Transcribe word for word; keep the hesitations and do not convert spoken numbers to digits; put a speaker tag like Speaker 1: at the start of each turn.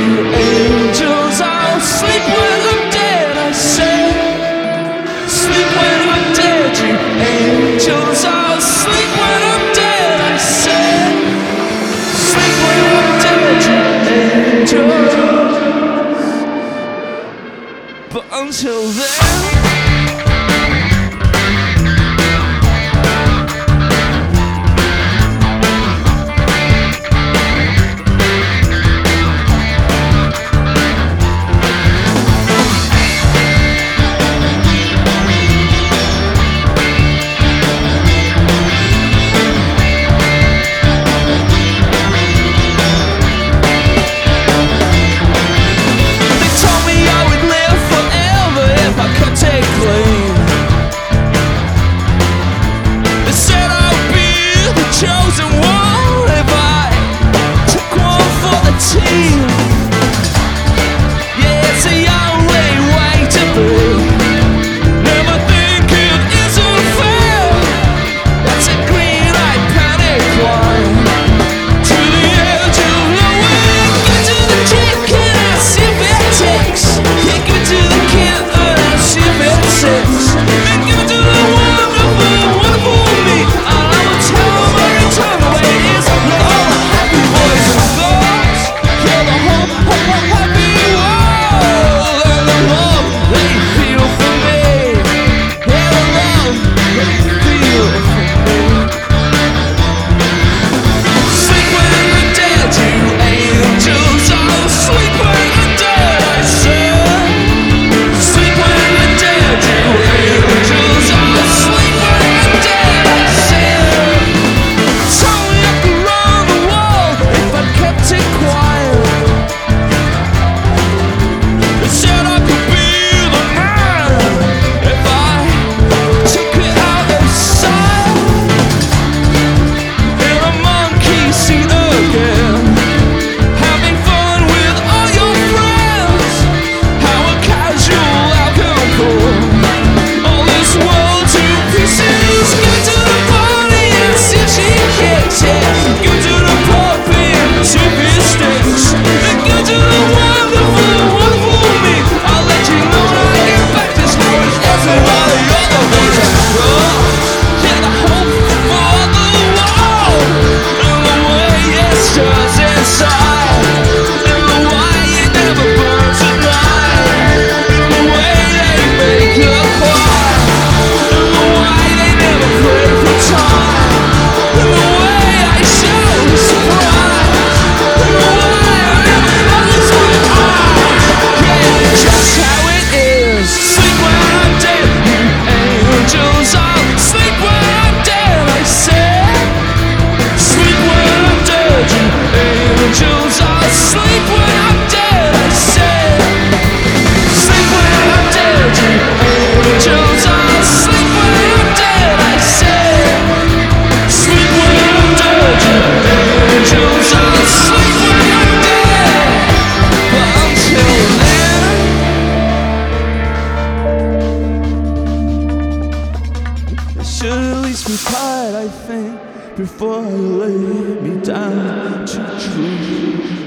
Speaker 1: you angels. I'll sleep when I'm dead, I say. Sleep when I'm dead, you angels. I'll sleep when I'm dead, I say. Sleep when I'm dead, you angels. But until then, should at least be quiet, I think, before you lay me down to truth.